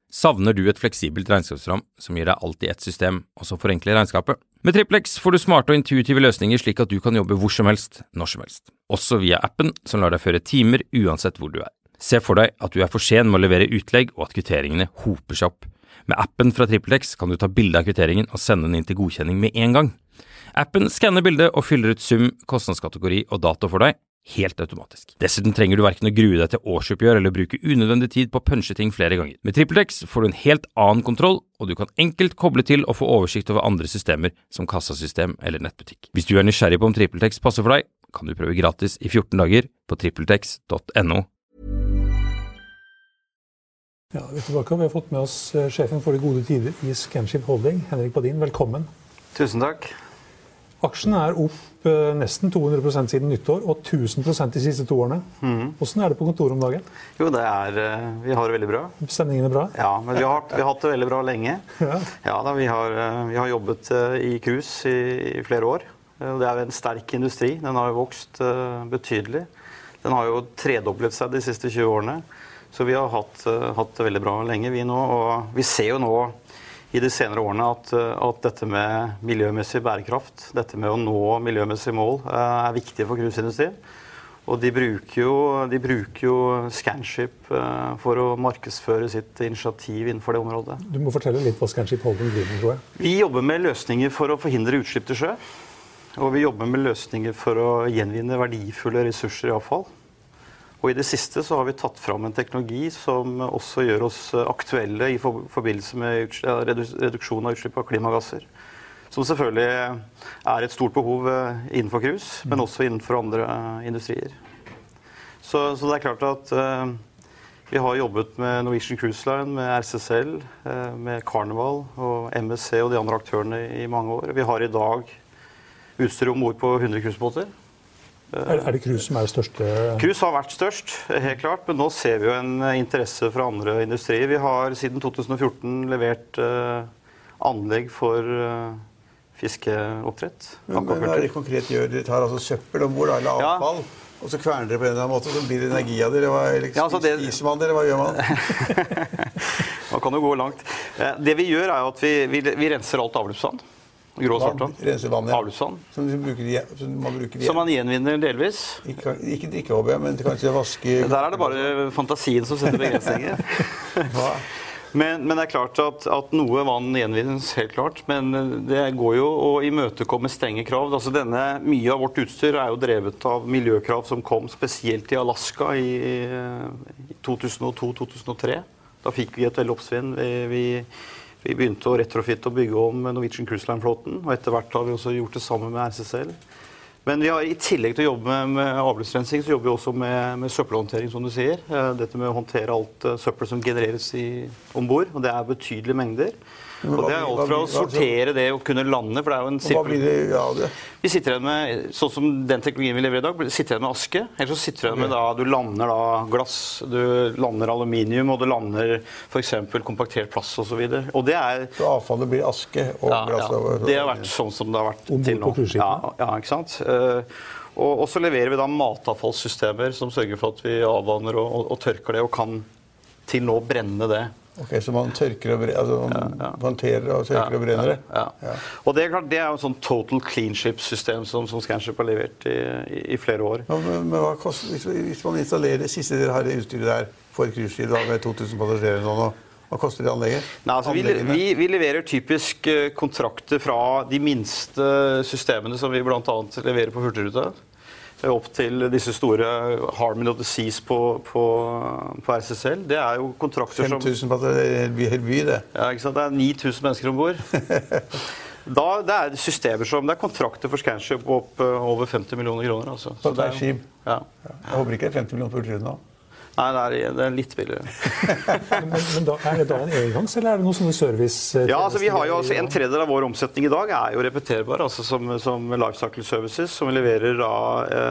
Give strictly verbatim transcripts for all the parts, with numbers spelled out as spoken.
Savner du et fleksibelt regnskapsprogram som gir deg alt i ett system, og som forenkler regnskapet? Med TrippelX får du smarte og intuitive løsninger slik at du kan jobbe hvor som helst, når som helst. Også via appen som lar deg føre timer uansett hvor du er. Se for deg at du er for sen med å levere utlegg og at kvitteringene hoper seg opp. Med appen fra TrippelX kan du ta bilde av kvitteringen og sende den inn til godkjenning med en gang. Appen skanner bildet og fyller ut sum, kostnadskategori og dato for deg, helt automatisk. Dessuten trenger du hverken å grue deg til årsoppgjør eller bruke unødvendig tid på å punche ting flere ganger. Med TrippelX får du en helt annen kontroll, og du kan enkelt koble til og få oversikt over andre systemer som kassasystem eller nettbutikk. Hvis du er nysgjerrig på om TrippelX passer for deg, kan du prøve gratis i fjorten dager på trippeltex punktum no. Ja, vi er tilbake. Vi har fått med oss sjefen for de gode tider i Scanship Holding, Henrik Badin. Velkommen. Tusen takk. Aksjen er opp eh, nesten to hundre prosent siden nyttår, og tusen prosent de siste to årene. Mm. Hvordan er det på kontoret om dagen? Jo, det er, vi har det veldig bra. Stemningen er bra? Ja, men vi har, vi har hatt det veldig bra lenge. Ja, ja da, vi har, vi har jobbet i cruise i, i flere år. Det er en sterk industri. Den har jo vokst uh, betydelig. Den har jo tredoblet seg de siste tjue årene. Så vi har hatt, uh, hatt det veldig bra lenge, vi nå. Og vi ser jo nå i de senere årene at, at dette med miljømessig bærekraft, dette med å nå miljømessige mål, er viktig for cruiseindustrien. Og de bruker jo, de bruker jo Scanship for å markedsføre sitt initiativ innenfor det området. Du må fortelle litt hva Scanship Holding driver med, tror jeg. Vi jobber med løsninger for å forhindre utslipp til sjø. Og vi jobber med løsninger for å gjenvinne verdifulle ressurser i avfall. Og i det siste så har vi tatt fram en teknologi som også gjør oss aktuelle i forbindelse med reduksjon av utslipp av klimagasser. Som selvfølgelig er et stort behov innenfor cruise, men også innenfor andre industrier. Så, så det er klart at uh, vi har jobbet med Norwegian Cruise Line, med R C S L, uh, med Carnival og M S C og de andre aktørene i mange år. Vi har i dag utstyr om bord på hundre cruisebåter. Er, er det cruise som er det største? Cruise har vært størst, helt klart, men nå ser vi jo en interesse fra andre industrier. Vi har siden to tusen og fjorten levert uh, anlegg for uh, fiskeoppdrett. Men, men hva er det konkret gjør? Dere tar altså søppel om bord, eller avfall, ja. Og så kverner dere på en eller annen måte, så blir det energi av dere. Hva, liksom, ja, altså det... Spiser man dere? Hva gjør man? Man kan jo gå langt. Det vi gjør er at vi, vi, vi renser alt avløpsvann. Grå svartvann. Renser vann, ja. Avløpsvann. Som, bruker, som man bruker igjen. Som man gjenvinner delvis. Ikke, ikke drikke over, men kanskje vaske... Der er det bare fantasien som setter begrensninger. Hva? Men, men det er klart at, at noe vann gjenvinnes, helt klart. Men det går jo å imøtekomme strenge krav. Altså denne, mye av vårt utstyr er jo drevet av miljøkrav som kom spesielt i Alaska i, i to tusen og to til to tusen og tre. Da fikk vi et veldig oppsvinn. Vi, vi, vi begynte å retrofitte og bygge om Norwegian Cruise Line-flåten. Og etter hvert har vi også gjort det sammen med R C S L. Men vi har, i tillegg til å jobbe med, med avløpsrensing, så jobber vi også med, med søppelhåndtering, som du sier. Dette med å håndtere alt uh, søppel som genereres i, ombord, og det er betydelige mengder. Og det er alt fra å sortere det og kunne lande, for det er jo en sirkel. Hva blir det av det? Vi sitter igjen med, sånn som den teknologien vi lever i dag, sitter igjen med aske. Eller så sitter igjen med da, du lander da glass, du lander aluminium, og du lander for eksempel kompaktert plass og så videre. Og det er... Så avfallet blir aske og ja, glass? Ja, det har vært sånn som det har vært til nå. Ja, ja, ikke sant? Og, og så leverer vi da matavfallssystemer som sørger for at vi avvanner og, og, og tørker det, og kan til nå brenne det. Ok, så man tørker og brenner, altså man ja, ja. håndterer og tørker ja, og brenner det? Ja, ja. ja. Og det er klart, det er jo et sånn total cleanship-system som, som Scanship har levert i, i, i flere år. Ja, men, men hva koster, hvis, hvis man installerer det siste dere har utstyret der for cruiseskip med to tusen passasjerer og sånn, hva koster det anlegget? Nei, altså, vi, vi, vi leverer typisk kontrakter fra de minste systemene som vi blant annet leverer på Hurtigruta. Opp til disse store Harmony of the Seas på, på, på R C S L. Det er jo kontrakter som... fem tusen på en hel by, det. Ja, ikke sant? Det er ni tusen mennesker ombord. Da, det er systemer som... Det er kontrakter for Scanship opp uh, over femti millioner kroner. Altså. Så det er skip? Ja. Jeg håper ikke det er femti millioner på Hurtigruta nå. Nei, det er, det er litt billigere. men, men da, er det da en engangs, eller er det noe sånne service? Ja, altså vi har jo altså, en tredjedel av vår omsetning i dag er jo repeterbar, altså som, som Lifecycle Services, som vi leverer da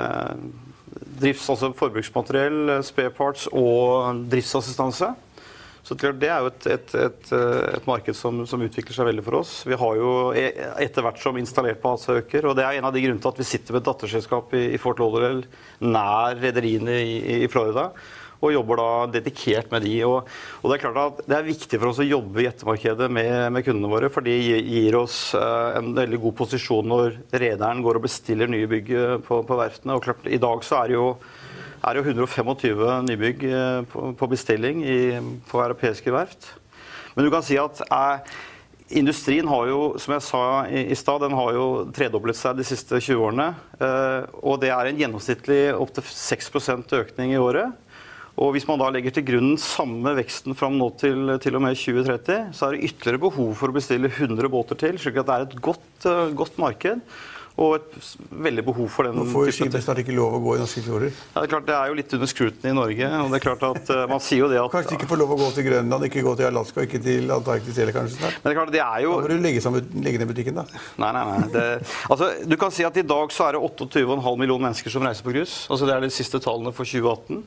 eh, drifts, altså forbruksmateriell, spare parts og driftsassistanse. Så det er jo et, et, et, et marked som, som utvikler seg veldig for oss. Vi har jo etter hvert som installert på Atsøker, og det er en av de grunnene til at vi sitter med et datterselskap i, i Fort Lauderdale, nær rederiene i, i Florida. og jobber da dedikert med de. Og, og det er klart at det er viktig for oss å jobbe i ettermarkedet med, med kundene våre, for de gir oss uh, en veldig god posisjon når rederen går og bestiller nye bygg på, på verftene. Og klart, i dag så er det jo, er det jo hundre og tjuefem nybygg på, på bestilling i, på europeiske verft. Men du kan si at uh, industrien har jo, som jeg sa i, i stad, den har jo tredoblet seg de siste tjue årene. Uh, og det er en gjennomsnittlig opp til seks prosent økning i året. Og hvis man da legger til grunn samme veksten fram nå til, til og med tjue tretti, så er det ytterligere behov for å bestille hundre båter til, slik at det er et godt, uh, godt marked. Og et veldig behov for den typen. Nå får jo skipet snart ikke lov å gå i norske fjorder. Ja, det er klart, det er jo litt under scrutiny i Norge, og det er klart at uh, man sier jo det at... Kanskje ikke får lov å gå til Grønland, ikke gå til Alaska, ikke til Antarktis eller kanskje snart. Men det er klart, det er jo... Da må du legge, sammen, legge ned butikken da. Nei, nei, nei. Det... Altså, du kan si at i dag så er det åttiåtte komma fem millioner mennesker som reiser på cruise. Altså, det er de siste tallene for tjue atten.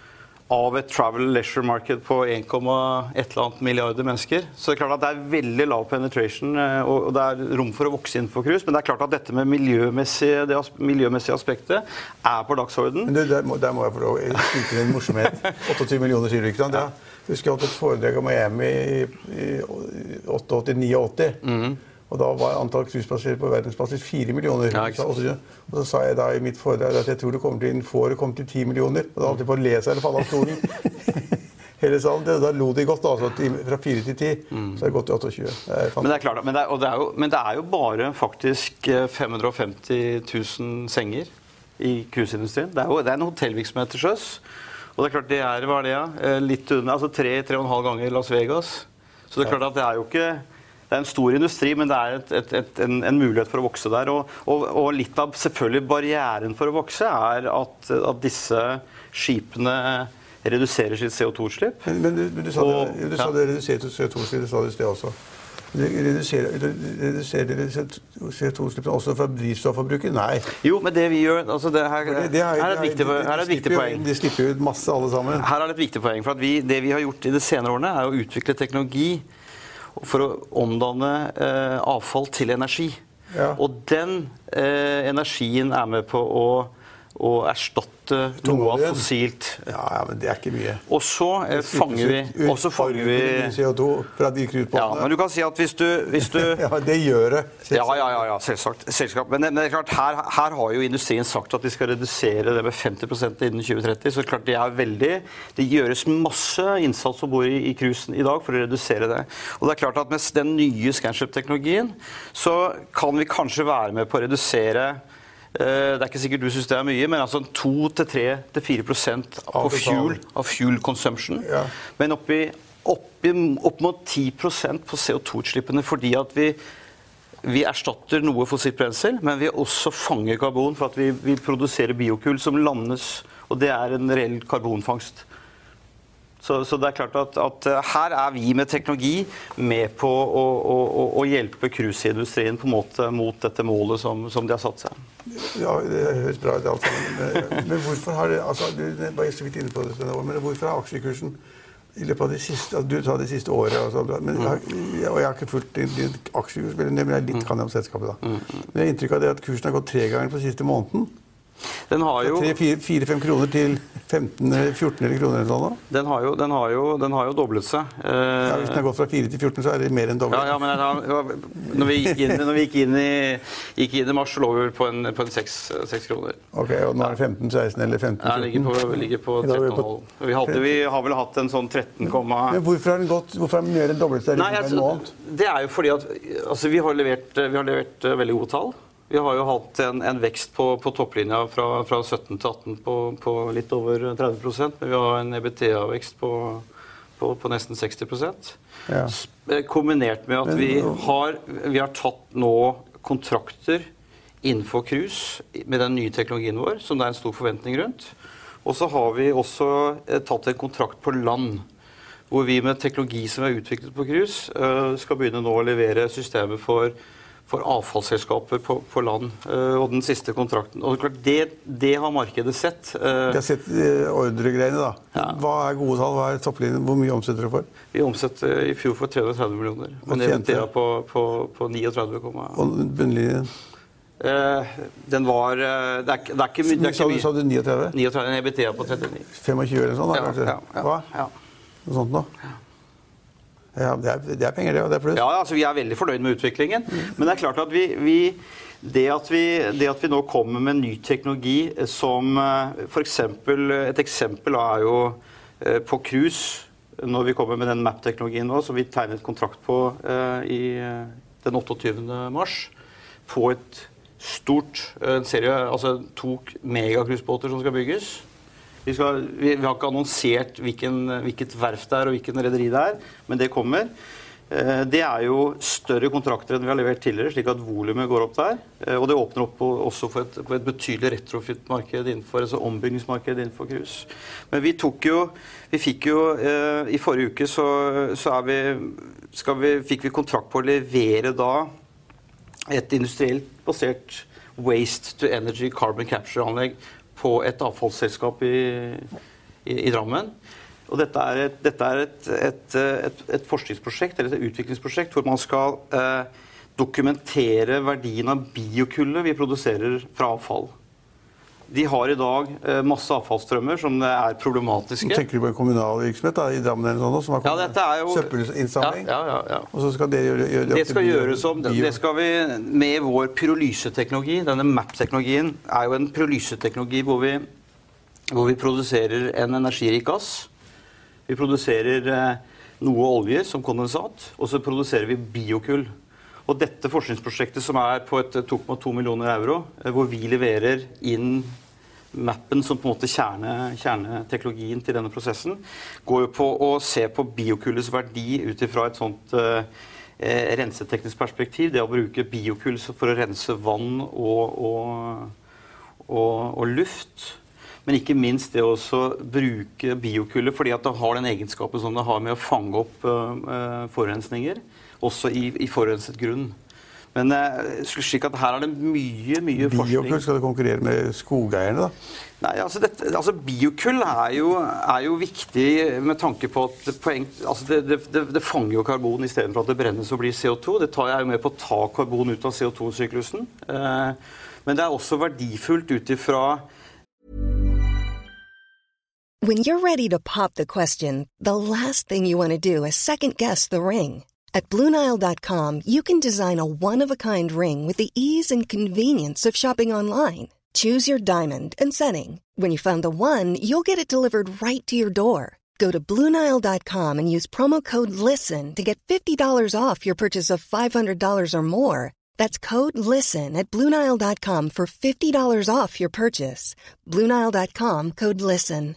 Av et travel leisure market på en komma ett milliarder mennesker. Så det er klart at det er veldig lav penetration, og det er rom for å vokse innenfor cruise. Men det er klart at dette med miljømessige, det miljømessige aspektet er på dagsorden. Men du, der, må, der må jeg få lov å skyte en morsomhet. åttiåtte millioner sier du ikke sant? Ja. Jeg husker jeg hadde et foredrag om Miami i, i åttiåtte til niogåtti. Mm. Og da var antall cruisepassasjerer på verdensbasis fire millioner. Ja, og så sa jeg da i mitt foredrag at jeg tror det kommer til, får det komme til ti millioner. Og da alltid på å le seg eller falle av stolen. Hele salen, det, da lo de godt altså, fra fire til ti. Mm. Så er det gått til åttiåtte. Det er men det er klart, men det er, og det er jo, men det er jo bare faktisk fem hundre og femti tusen senger i cruiseindustrien. Det er jo det er en hotellvirksomhet til sjøs. Og det er klart, det er, hva er det, ja? Litt under, altså tre, tre og en halv ganger Las Vegas. Så det er klart at det er jo ikke... Det er en stor industri, men det er et, et, et, en, en mulighet for å vokse der. Og, og, og litt av selvfølgelig barrieren for å vokse er at, at disse skipene reduserer sitt C O to utslipp. Men, men du, du sa og, det, du sa ja. det reduserte C O to utslipp, du sa det i sted også. Reduserer, reduserer C O to utslipp også fra drivstofforbruket? Nei. Jo, men det vi gjør, altså det her, det, det er, her er et viktig, her er et viktig poeng. De slipper jo ut masse alle sammen. Her er det et viktig poeng, for at vi, det vi har gjort i de senere årene er å utvikle teknologi for å omdanne eh, avfall til energi. Ja. Og den eh, energien er med på å, å erstatte noe av fossilt. Ja, ja, men det er ikke mye. Og så eh, fanger vi... Og så fanger vi C O to fra de krutbåtene. Ja, men du kan si at hvis du... Hvis du ja, det gjør det. Ja, ja, ja, ja, selvsagt. Selvsagt. Men, men det er klart, her, her har jo industrien sagt at de skal redusere det med femti prosent innen tjue tretti, så klart det er veldig... Det gjøres masse innsats som bor i, i cruisen i dag for å redusere det. Og det er klart at med den nye Scanship-teknologien, så kan vi kanskje være med på å redusere... Det er ikke sikkert du synes det er mye, men altså to til tre til fire prosent av fuel, av fuel consumption. Ja. Men oppi, oppi, opp mot ti prosent på C O to utslippene fordi at vi, vi erstatter noe fossilt brensel, men vi også fanger karbon for at vi, vi produserer biokull som landes, og det er en reell karbonfangst. Så, så det er klart at, at her er vi med teknologi med på å, å, å hjelpe cruiseindustrien på en måte mot dette målet som, som de har satt seg. Ja, det høres bra ut alt sammen. Men, men hvorfor har det, altså, du var så vidt inne på det, men hvorfor har aksjekursen i løpet av det siste, altså, du tar det siste året, altså, men, jeg, og jeg har ikke fulgt din, din aksjekurs, men jeg litt kan jeg om selskapet da. Men jeg har inntrykk av det at kursen har gått tre ganger på siste måneden. Den har jo fire fem kroner til femten fjorten eller kroner eller sånn da? Den har jo, den har jo, den har jo doblet seg. Ja, hvis den har gått fra fire til fjorten så er det mer enn doblet. Ja, ja, men har, når vi gikk inn, når vi gikk inn, i, gikk inn i mars, så lå vi på en, på en seks kroner. Ok, og nå er det femten seksten eller femten fjorten? Ja, ligger på, ligger på tretten komma fem. Vi, hadde, vi har vel hatt en sånn tretten, men hvorfor har den gått, hvorfor har den mer enn doblet seg? Nei, altså, det er jo fordi at, altså vi har levert, vi har levert veldig gode tall. Vi har jo hatt en, en vekst på, på topplinja fra, fra sytten til atten på, på litt over tretti prosent, men vi har en EBITDA-vekst på, på, på nesten seksti prosent. Ja. Kombinert med at vi har, vi har tatt nå kontrakter innenfor cruise med den nye teknologien vår, som det er en stor forventning rundt. Og så har vi også tatt en kontrakt på land, hvor vi med teknologi som er utviklet på cruise, skal begynne nå å levere systemer for for avfallsselskaper på, på land, uh, og den siste kontrakten. Og klart, det, det har markedet sett. Uh, De har sett uh, ordregreiene da. Ja. Hva er gode tall? Hva er topplinjen? Hvor mye omsetter du for? Vi omsetter uh, i fjor for tre hundre og tretti millioner. Og det er på, på, på trettini komma Og bunnlinjen? Uh, den var uh, det, er, det er ikke mye. Sa du, sa du trettini? trettini, en E B T A på trettini. tjuefem eller sånn, da, ja, kanskje? Ja, ja, Hva? Ja. Noe sånt nå? Ja. Ja, det er, det er penger, det, og det er pluss. Ja, altså vi er veldig fornøyd med utviklingen. Mm. Men det er klart at vi, vi, det, at vi det at vi nå kommer med ny teknologi som for eksempel, et eksempel er jo på cruise, når vi kommer med den map-teknologien nå, som vi tegnet kontrakt på uh, i den otteogtyvende mars, på et stort en serie, altså to megacruisebåter som skal bygges. Vi, skal, vi, vi har ikke annonsert hvilken, hvilket verft det er og hvilken rederi det er, men det kommer. Eh, det er jo større kontrakter enn vi har levert tidligere, slik at volumet går opp der. Eh, og det åpner opp på, også for et, på et betydelig retrofit-marked innenfor, altså ombyggingsmarked innenfor cruise. Men vi tok jo, vi fikk jo, eh, i forrige uke så, så er vi, skal vi, fikk vi kontrakt på å levere da et industrielt basert waste to energy carbon capture anlegg på et avfallsselskap i, i, i Drammen. Og dette er et, dette er et, et, et, et forskningsprosjekt, eller et utviklingsprosjekt, hvor man skal eh, dokumentere verdien av biokullet vi produserer fra avfall. De har i dag eh, masse avfallsstrømmer som er problematiske. Tenker du på en kommunal virksomhet da, i Drammen eller sånn, som har ja, dette er jo søppelinnsamling? Ja, ja, ja, ja. Og så skal dere gjøre, gjøre det, det skal gjøres om, det skal vi med vår pyrolyseteknologi. Denne map-teknologien er jo en pyrolyseteknologi hvor vi, hvor vi produserer en energirik gass. Vi produserer eh, noe olje som kondensat, og så produserer vi biokull. Og dette forskningsprosjektet som er på et to komma to millioner euro, hvor vi leverer inn mappen som på en måte kjerne, kjerneteknologien til denne prosessen, går jo på å se på biokullets verdi ut ifra et sånt eh, renseteknisk perspektiv. Det å bruke biokull for å rense vann og, og, og, og luft. Men ikke minst det å bruke biokullet fordi at det har den egenskapen som det har med å fange opp uh, forurensninger, også i, i forurenset grunn. Men uh, slik at her er det mye, mye forskning. Biokull, skal det konkurrere med skogeierne da? Nei, altså, dette, altså biokull er jo, er jo viktig med tanke på at poeng, altså det, det, det, det fanger jo karbon i stedet for at det brennes og blir C O to. Det tar jeg jo med på å ta karbon ut av C O to-syklusen. Uh, men det er også verdifullt ut ifra. When you're ready to pop the question, the last thing you want to do is second-guess the ring. At Blue Nile dot com, you can design a one-of-a-kind ring with the ease and convenience of shopping online. Choose your diamond and setting. When you find the one, you'll get it delivered right to your door. Go to Blue Nile dot com and use promo code LISTEN to get fifty dollars off your purchase of five hundred dollars or more. That's code LISTEN at Blue Nile dot com for fifty dollars off your purchase. Blue Nile dot com, code LISTEN.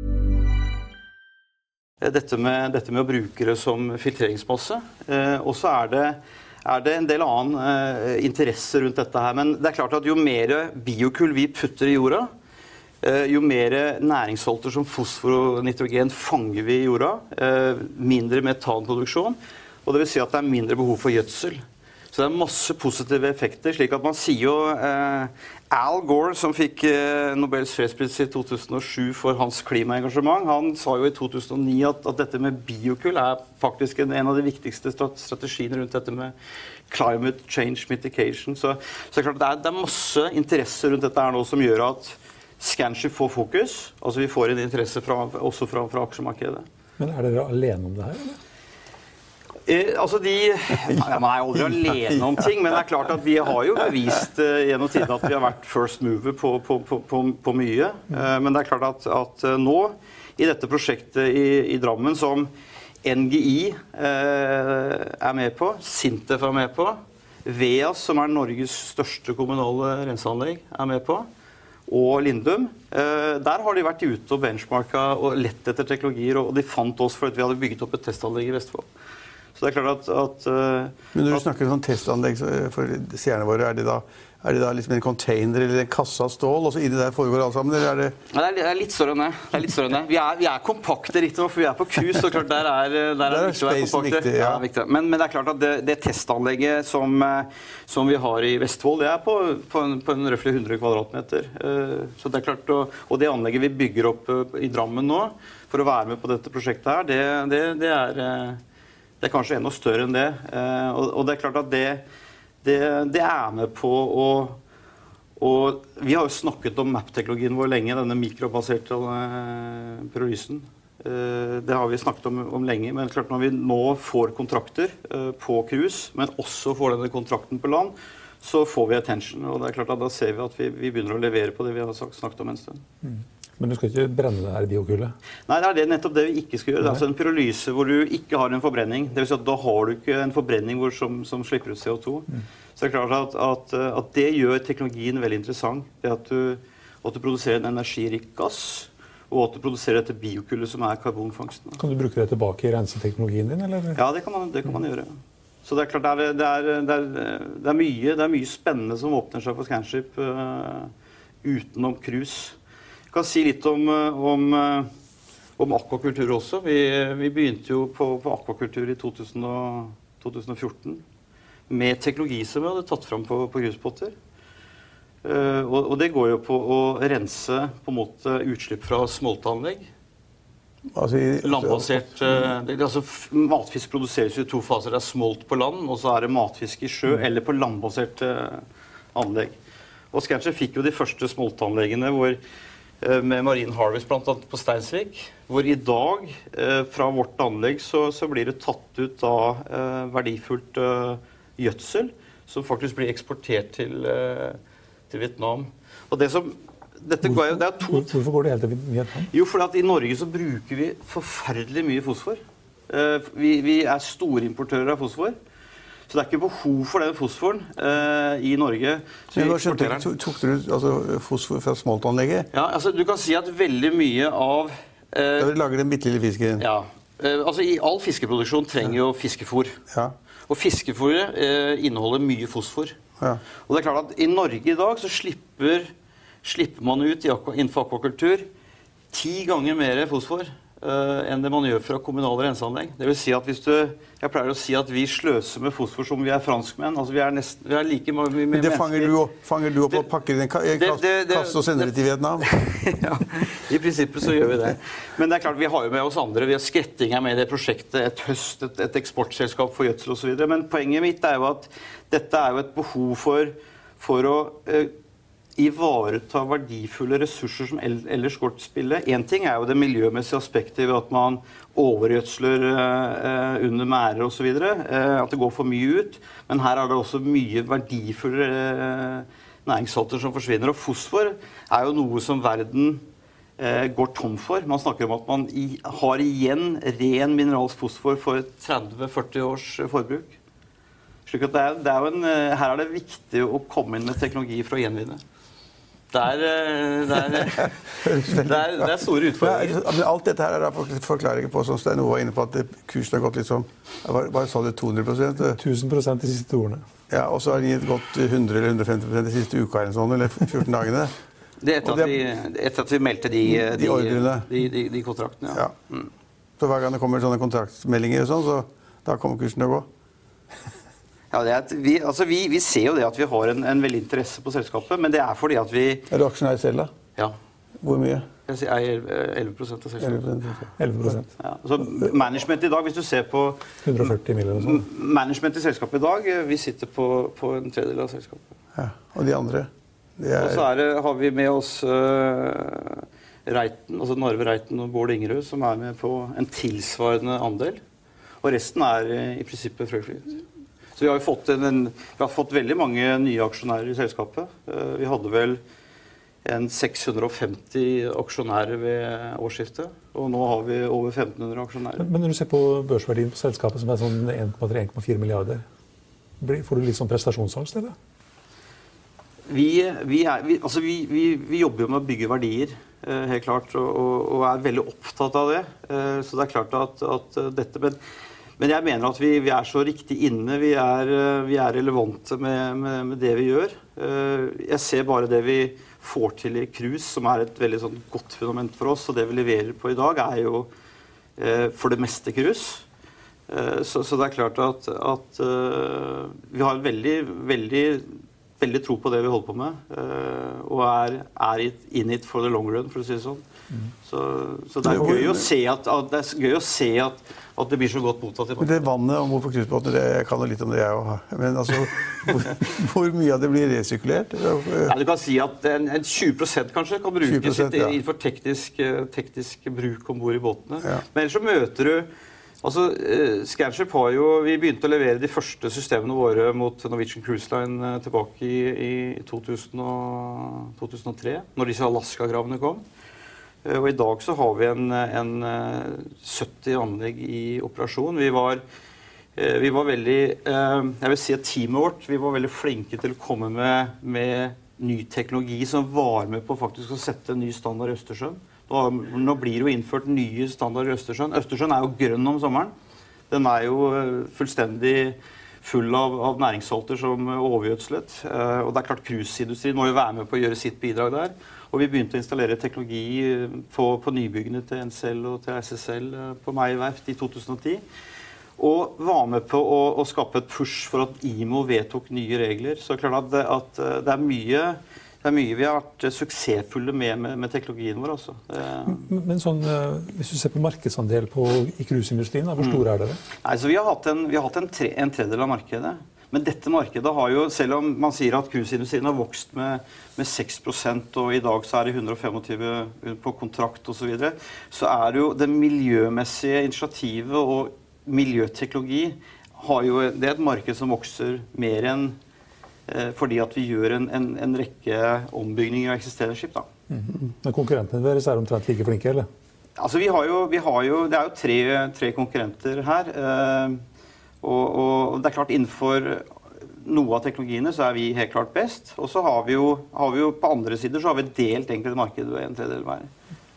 Dette med, dette med å bruke det som filtreringsmasse. Eh, og så er det, er det en del annen eh, interesse rundt dette her. Men det er klart at jo mer biokull vi putter i jorda, eh, jo mer næringsholter som fosfor og nitrogen fanger vi i jorda, eh, mindre metanproduksjon, og det vil si at det er mindre behov for gjødsel. Så det er masse positive effekter, slik at man sier jo eh, Al Gore, som fikk eh, Nobels fredspris i to tusen og sju for hans klimaengasjement, han sa jo i to tusen og ni at, at dette med biokull er faktisk en, en av de viktigste strategiene rundt dette med climate change mitigation. Så, så det er klart det er, det er masse interesse rundt dette her nå som gjør at Scanship får fokus. Altså vi får en interesse fra, også fra, fra aksjemarkedet. Men er dere alene om det her, eller? Eh, altså de, ja, man er jo aldri alene om ting, men det er klart at vi har jo bevist eh, gjennom tiden at vi har vært first mover på, på, på, på, på mye. Eh, men det er klart at, at nå, i dette prosjektet i, i Drammen, som N G I eh, er med på, Sintef er med på, Veas, som er Norges største kommunale renseanlegg, er med på, og Lindum, eh, der har de vært ute og benchmarket og lett etter teknologier, og de fant oss for at vi hadde bygget opp et testanlegg i Vestfold. Så det er klart at... at Men når du at, snakker om sånn testanlegg for seerne våre, er det da, er det da liksom en container eller en kasse av stål, og så inni der foregår alt sammen, eller er det... Ja, det er litt større enn det. Det er litt større enn det. Vi er, vi er kompakte, riktig nok, for vi er på cruise, så klart der er, der er, der er viktig å være kompakte. Viktig, ja. Ja, viktig. Men, men det er klart at det, det testanlegget som, som vi har i Vestfold, det er på, på en, på en røffelig hundre kvadratmeter. Så det er klart, og, og det anlegget vi bygger opp i Drammen nå, for å være med på dette prosjektet her, det, det, det er... Det er kanskje enda større enn det, og det er klart at det, det, det er med på å, Og vi har jo snakket om map-teknologien vår lenge, denne mikrobaserte pyrolysen. Det har vi snakket om, om lenge, men klart når vi nå får kontrakter på cruise, men også får denne kontrakten på land, så får vi attention, og det er klart at da ser vi at vi, vi begynner å levere på det vi har snakket om en stund. Mm. Men du skal ikke brenne det her i biokullet? Nei, det er det, nettopp det vi ikke skal gjøre. Det er altså en pyrolyse hvor du ikke har en forbrenning. Det vil si at da har du ikke en forbrenning hvor som, som slipper ut C O to. Mm. Så det er klart at, at, at det gjør teknologien veldig interessant. Det at du, at du produserer en energirik gass, og at du produserer dette biokullet som er karbonfangsten. Kan du bruke det tilbake i renseteknologien din, eller? Ja, det kan man, det kan man gjøre. Så det er klart, det er, det er, det er, det er, mye, det er mye spennende som åpner seg for Scanship uh, utenom cruise. Jeg kan si litt om, om, om akvakultur også. Vi, vi begynte jo på, på akvakultur i to tusen og fjorten med teknologi som vi hadde tatt fram på, på grusbåter. Uh, og, og det går jo på å rense på en måte utslipp fra smoltanlegg. Altså, i, Landbasert, uh, det, altså, matfisk produseres i to faser. Det er smolt på land, og så er det matfisk i sjø, eller på landbasert uh, anlegg. Og Scanship fikk jo de første smoltanleggene hvor med Marine Harvest blant annet på Steinsvik, hvor i dag eh, fra vårt anlegg så, så blir det tatt ut da eh, verdifullt eh, gjødsel som faktisk blir eksportert til, eh, til Vietnam. Og det som dette hvorfor, går, det er to, hvorfor går det helt til Vietnam? Jo, fordi at i Norge så bruker vi forferdelig mye fosfor. Eh, vi, vi er store importører av fosfor. Så det er ikke behov for den fosforen eh, i Norge. Så men hva skjønte du? Tok du altså, fosfor fra smoltanlegget? Ja, altså du kan si at veldig mye av... Eh, da lager den bitte lille fisken? Ja. Eh, altså i all fiskeproduksjon trenger jo fiskefôr. Ja. Og fiskefôret eh, inneholder mye fosfor. Ja. Og det er klart at i Norge i dag så slipper, slipper man ut i aqua, innenfor akvakultur ti ganger mer fosfor. Uh, enn det man gjør fra kommunale renseanlegg. Det vil si at hvis du, jeg pleier å si at vi sløser med fosfor som vi er franskmenn. Altså vi er, nesten, vi er like mange Men det fanger du, opp, fanger du opp og pakker i den kassen og sender det til Vietnam? Ja, i prinsippet så gjør vi det. Men det er klart, vi har jo med oss andre. Vi har Skretting er med i det prosjektet, et høst, et, et eksportselskap for gjødsel og så videre. Men poenget mitt er jo at dette er jo et behov for, for å uh, ivareta verdifulle ressurser som ellers går til spille. En ting er jo det miljømessige aspektet ved at man overgjødsler eh, under mærer og så videre, eh, at det går for mye ut. Men her er det også mye verdifulle eh, næringssalter som forsvinner. Og fosfor er jo noe som verden eh, går tom for. Man snakker om at man i, har igjen ren mineralsk fosfor for tretti til førti års forbruk. Slik at det er, det er jo en, her er det viktig å komme inn med teknologi for å gjenvinne. Det er, det, er, det, er, det er store utfordringer. Ja, men alt dette her er da forklaringer på, som Stein Ove var inne på, at kursen har gått litt sånn, bare sa det to hundre prosent? tusen prosent de siste to årene. Ja, og så har den gått hundre eller hundre og femti prosent de siste uka eller sånn, eller fjorten dagene. Det er etter at, vi, etter at vi meldte de, de, de, de, de, de kontraktene. Ja. Ja. Mm. Så hver gang det kommer sånne kontraktmeldinger og sånn, så da kommer kursen til å gå. Ja, det er at vi, altså vi, vi ser jo det at vi har en, en veldig interesse på selskapet, men det er fordi at vi... Er du aksjonær selv da? Ja. Hvor mye? Jeg eier elleve prosent av selskapet. elleve prosent. Ja. Så management i dag, hvis du ser på... hundre og førti millioner og sånn. Management i selskapet i dag, vi sitter på, på en tredjedel av selskapet. Ja, og de andre? De er... Og så er det, har vi med oss uh, Reiten, altså Narve Reiten og Bård Ingerød, som er med på en tilsvarende andel. Og resten er uh, i prinsippet frøflyt. Så vi har, fått en, en, vi har fått veldig mange nye aksjonærer i selskapet. Uh, vi hadde vel en seks hundre og femti aksjonærer ved årsskiftet, og nå har vi over femten hundre aksjonærer. Men, men når du ser på børsverdien på selskapet, som er sånn en komma tre til en komma fire milliarder, får du litt sånn prestasjonsangst, eller? Vi, vi, er, vi, altså vi, vi, vi jobber jo med å bygge verdier, uh, helt klart, og, og, og er veldig opptatt av det. Uh, så det er klart at, at dette... Men, Men jeg mener at vi, vi er så riktig inne, vi er, vi er relevante med, med, med det vi gjør. Jeg ser bare det vi får til i cruise, som er et veldig sånn godt fundament for oss, og det vi leverer på i dag er jo for det meste cruise. Så, så det er klart at, at vi har en veldig, veldig veldig tro på det vi holder på med, og er, er in it for the long run, for å si det sånn. Mm. Så, så det er gøy å se at, at, det er gøy å se at, at det blir så godt mottatt. Men det vannet om på cruisebåtene, jeg kan jo litt om det jeg også. Men altså, hvor, hvor mye av det blir resirkulert? Ja, du kan si at en, en tjue prosent kanskje kan brukes tjue prosent, ja. innenfor teknisk, teknisk bruk ombord i båtene. Ja. Men ellers så møter du Altså, uh, Scanship har jo, vi begynte å levere de første systemene våre mot Norwegian Cruise Line uh, tilbake i, i to tusen og, to tusen og tre, når disse Alaska-kravene kom. Uh, og i dag så har vi en, en uh, sytti anlegg i operasjon. Vi var, uh, vi var veldig, uh, jeg vil si at teamet vårt, vi var veldig flinke til å komme med, med ny teknologi som var med på faktisk å sette en ny standard i Østersjøen. Nå blir det jo innført nye standarder i Østersjøen. Østersjøen er jo grønn om sommeren. Den er jo fullstendig full av, av næringssalter som overgjødslet. Og det er klart cruiseindustrien må jo være med på å gjøre sitt bidrag der. Og vi begynte å installere teknologi på, på nybyggene til N C L og til S S L på Meyer-verft i to tusen og ti. Og var med på å, å skape et push for at I M O vedtok nye regler. Så klart at, at det er mye... Det er mye vi har vært suksessfulle med, med, med teknologien vår. Altså. Men, men sånn, hvis du ser på markedsandel på, i cruiseindustrien, hvor stor mm. er det? Nei, så vi har hatt en, vi har hatt en, tre, en tredjedel av markedet. Men dette markedet har jo, selv om man sier at cruiseindustrien har vokst med, med seks prosent, og i dag så er det hundre og tjuefem på kontrakt og så videre, så er det jo det miljømessige initiativet og miljøteknologi har jo, det er et marked som vokser mer enn fordi at vi gjør en, en, en rekke ombygninger av eksisterende skip. Da. Mm-hmm. Men konkurrentene deres er omtrent like flinke, eller? Altså, vi har jo, vi har jo, det er jo tre, tre konkurrenter her. Eh, og, og det er klart, innenfor noe av teknologiene så er vi helt klart best. Og så har vi jo, har vi jo på andre sider så har vi delt egentlig det markedet ved en tredjedel hver.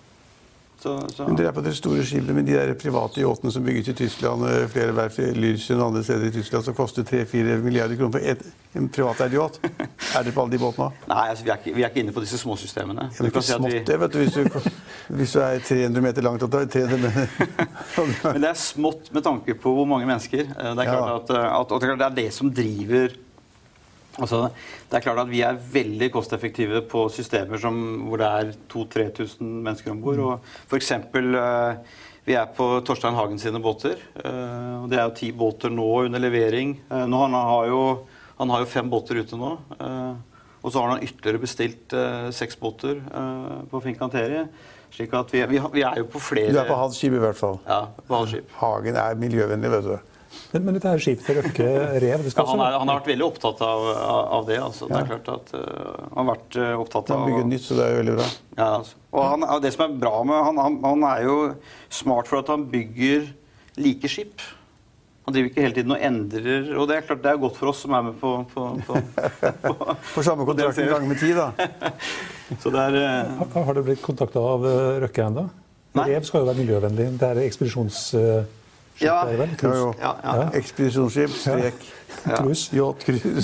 Så, så. Men dere er på de store skipene med de der private yachtene som bygges i Tyskland, flere verft i Lyrsen og andre steder i Tyskland, som koster tre til fire milliarder kroner for et, en privateid yacht. Er det på alle de båtene? Nei, altså, vi, er ikke, vi er ikke inne på disse små systemene. Ja, det er ikke smått det, vet du, hvis du, hvis du er tre hundre meter langt. tre hundre meter. Men det er smått med tanke på hvor mange mennesker. Det er klart at, at, at det er det som driver. Altså, det er klart at vi er veldig kosteffektive på systemer som, hvor det er to til tre tusen mennesker ombord. Og for eksempel, vi er på Torstein Hagen sine båter, og det er jo ti båter nå under levering. Nå han har jo, han har jo fem båter ute nå, og så har han ytterligere bestilt seks båter på Fincantieri. Slik at vi, vi, vi er jo på flere... Du er på hans skip i hvert fall. Ja, på hans skip. Hagen er miljøvennlig, vet du. Men, men dette er skip til Røkke Rev? Ja, han, er, han har vært veldig opptatt av, av det. Altså. Det er klart at uh, han har vært uh, opptatt av... Han bygger nytt, så det er jo veldig bra. Ja, altså. Og han, det som er bra med han, han, han er jo smart for at han bygger like skip. Han driver ikke hele tiden og endrer, og det er klart det er godt for oss som er med på... på, på, på for samme kontrakt en gang med tid, da. Så det er... Uh... Har, har det blitt kontaktet av Røkke enda? Nei. Rev skal jo være miljøvennlig. Det er ekspedisjons... Uh, Ja, ja, jo. Ja, ja. Ekspedisjonsskip, strek, ja. Cruise. yacht, cruise.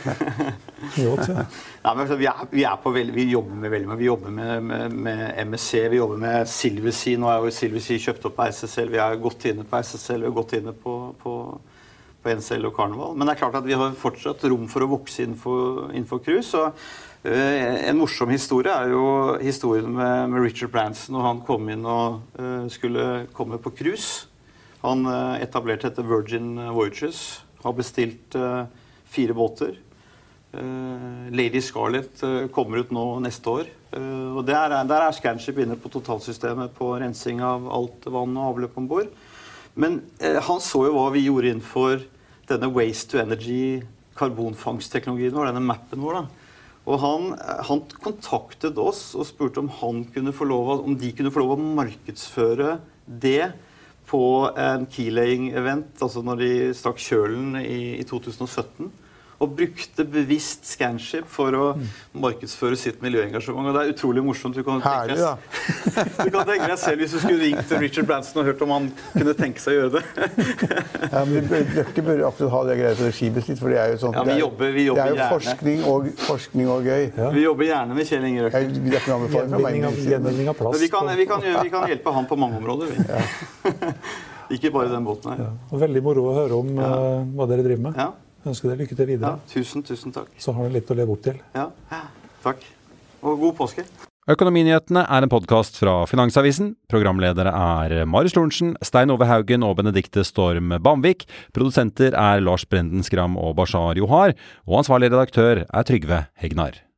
Yacht, ja. Nei, men vi, er, vi, er på veldig, vi jobber med veldig mye. Vi jobber med, med, med M S C, vi jobber med Silversea. Nå er jo Silversea kjøpt opp på S S L. Vi er godt inne på S S L, vi er godt inne på, på, på N C L og Carnival. Men det er klart at vi har fortsatt rom for å vokse innenfor, innenfor cruise. Og, uh, en morsom historie er jo historien med, med Richard Branson, når han kom inn og uh, skulle komme på cruise. Han etablerte etter Virgin Voyages, har bestilt uh, fire båter. Uh, Lady Scarlet uh, kommer ut nå neste år. Uh, og der er, der er Scanship inne på totalsystemet på rensing av alt vann og avløp ombord. Men uh, han så jo hva vi gjorde innenfor denne waste to energy karbonfangstteknologien vår, denne mappen vår da. Og han, han kontaktet oss og spurte om, han kunne få lov, om de kunne få lov å markedsføre det på en keylaying-event, altså når de stakk kjølen i, i to tusen og sytten, og brukte bevisst Scanship for å markedsføre sitt miljøengasjement. Og det er utrolig morsomt. Du kan Herlig, tenke deg, du kan tenke deg selv hvis du skulle ringt til Richard Branson og hørt om han kunne tenke seg å gjøre det. Ja, men Røkke bør absolutt ha det greia for det skipet sitt, for det er jo sånn... Ja, vi jobber, vi jobber det er jo forskning og, forskning og gøy. Ja. Vi jobber gjerne med Kjell Inge Røkke. Gjenvinning av, gjenvinning av plass. Vi kan, vi, kan, vi kan hjelpe han på mange områder. Vi. Ja. Ikke bare den båten her. Ja. Og veldig moro å høre om ja. uh, hva dere driver med. Ja. Jeg ønsker deg lykke til videre. Ja, tusen, tusen takk. Så har du litt å leve opp til. Ja, takk. Og god påske. Økonominyhetene er en podcast fra Finansavisen. Programledere er Marius Lorentzen, Stein Ove Haugen og Benedikte Storm Bamvik. Produsenter er Lars Brenden Skram og Bashar Johar. Og ansvarlig redaktør er Trygve Hegnar.